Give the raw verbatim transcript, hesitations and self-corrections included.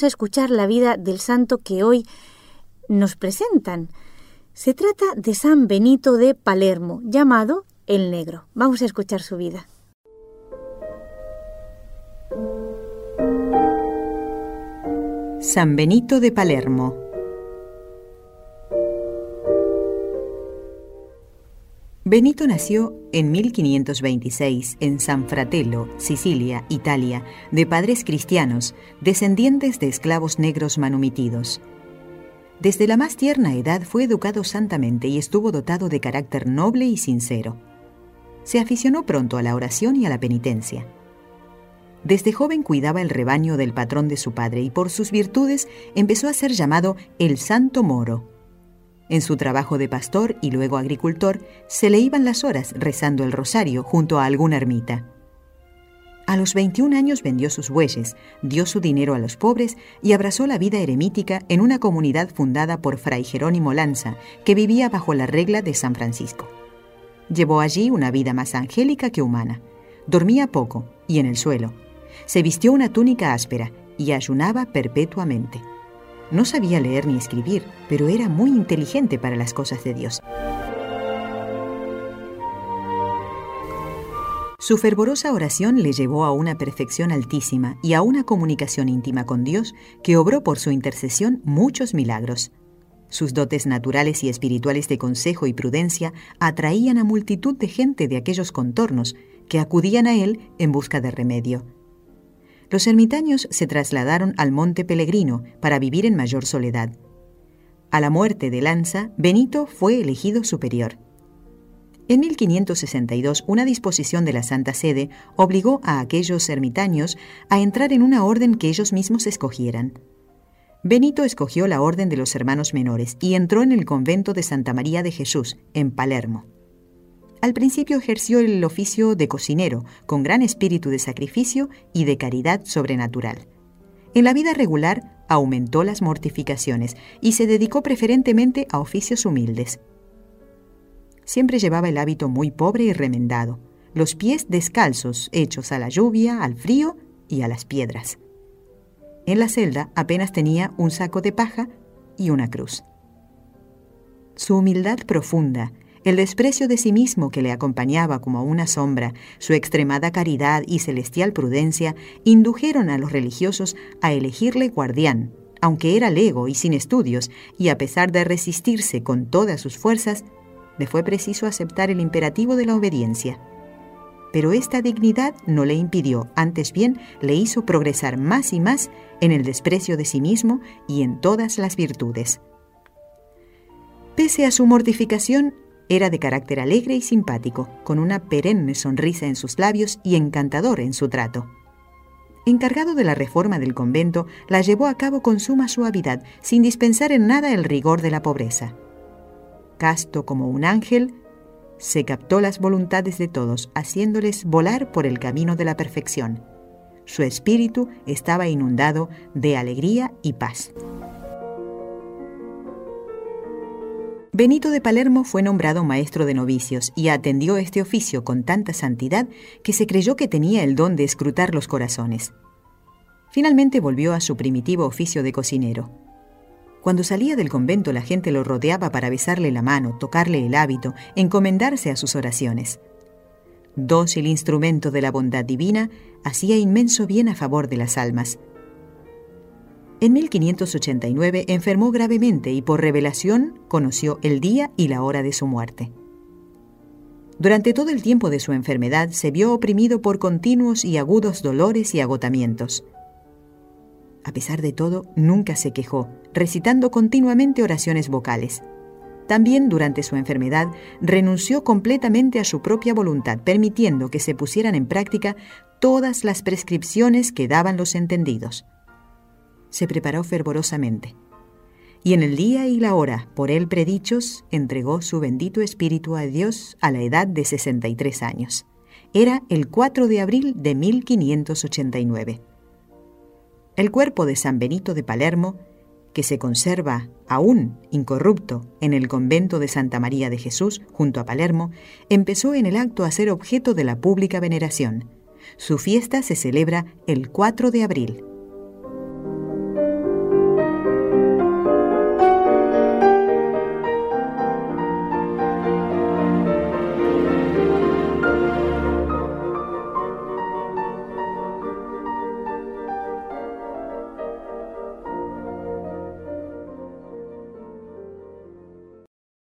vamos a escuchar la vida del santo que hoy nos presentan. Se trata de San Benito de Palermo, llamado el Negro. Vamos a escuchar su vida. San Benito de Palermo. Benito nació en mil quinientos veintiséis en San Fratello, Sicilia, Italia, de padres cristianos, descendientes de esclavos negros manumitidos. Desde la más tierna edad fue educado santamente y estuvo dotado de carácter noble y sincero. Se aficionó pronto a la oración y a la penitencia. Desde joven cuidaba el rebaño del patrón de su padre y por sus virtudes empezó a ser llamado el Santo Moro. En su trabajo de pastor y luego agricultor, se le iban las horas rezando el rosario junto a alguna ermita. A los veintiún años vendió sus bueyes, dio su dinero a los pobres y abrazó la vida eremítica en una comunidad fundada por Fray Jerónimo Lanza, que vivía bajo la regla de San Francisco. Llevó allí una vida más angélica que humana. Dormía poco y en el suelo. Se vistió una túnica áspera y ayunaba perpetuamente. No sabía leer ni escribir, pero era muy inteligente para las cosas de Dios. Su fervorosa oración le llevó a una perfección altísima y a una comunicación íntima con Dios que obró por su intercesión muchos milagros. Sus dotes naturales y espirituales de consejo y prudencia atraían a multitud de gente de aquellos contornos que acudían a él en busca de remedio. Los ermitaños se trasladaron al Monte Pellegrino para vivir en mayor soledad. A la muerte de Lanza, Benito fue elegido superior. En mil quinientos sesenta y dos, una disposición de la Santa Sede obligó a aquellos ermitaños a entrar en una orden que ellos mismos escogieran. Benito escogió la Orden de los Hermanos Menores y entró en el convento de Santa María de Jesús, en Palermo. Al principio ejerció el oficio de cocinero, con gran espíritu de sacrificio y de caridad sobrenatural. En la vida regular aumentó las mortificaciones y se dedicó preferentemente a oficios humildes. Siempre llevaba el hábito muy pobre y remendado, los pies descalzos, hechos a la lluvia, al frío y a las piedras. En la celda apenas tenía un saco de paja y una cruz. Su humildad profunda, el desprecio de sí mismo que le acompañaba como una sombra, su extremada caridad y celestial prudencia indujeron a los religiosos a elegirle guardián, aunque era lego y sin estudios, y a pesar de resistirse con todas sus fuerzas, le fue preciso aceptar el imperativo de la obediencia. Pero esta dignidad no le impidió, antes bien le hizo progresar más y más en el desprecio de sí mismo y en todas las virtudes. Pese a su mortificación, era de carácter alegre y simpático, con una perenne sonrisa en sus labios y encantador en su trato. Encargado de la reforma del convento, la llevó a cabo con suma suavidad, sin dispensar en nada el rigor de la pobreza. Casto como un ángel, se captó las voluntades de todos, haciéndoles volar por el camino de la perfección. Su espíritu estaba inundado de alegría y paz. Benito de Palermo fue nombrado maestro de novicios y atendió este oficio con tanta santidad que se creyó que tenía el don de escrutar los corazones. Finalmente volvió a su primitivo oficio de cocinero. Cuando salía del convento la gente lo rodeaba para besarle la mano, tocarle el hábito, encomendarse a sus oraciones. Dócil instrumento de la bondad divina, hacía inmenso bien a favor de las almas. En mil quinientos ochenta y nueve enfermó gravemente y por revelación conoció el día y la hora de su muerte. Durante todo el tiempo de su enfermedad se vio oprimido por continuos y agudos dolores y agotamientos. A pesar de todo, nunca se quejó, recitando continuamente oraciones vocales. También durante su enfermedad renunció completamente a su propia voluntad, permitiendo que se pusieran en práctica todas las prescripciones que daban los entendidos. Se preparó fervorosamente, y en el día y la hora por él predichos entregó su bendito espíritu a Dios a la edad de sesenta y tres años. Era el cuatro de abril de mil quinientos ochenta y nueve. El cuerpo de San Benito de Palermo, que se conserva aún incorrupto en el convento de Santa María de Jesús, junto a Palermo, empezó en el acto a ser objeto de la pública veneración. Su fiesta se celebra el cuatro de abril.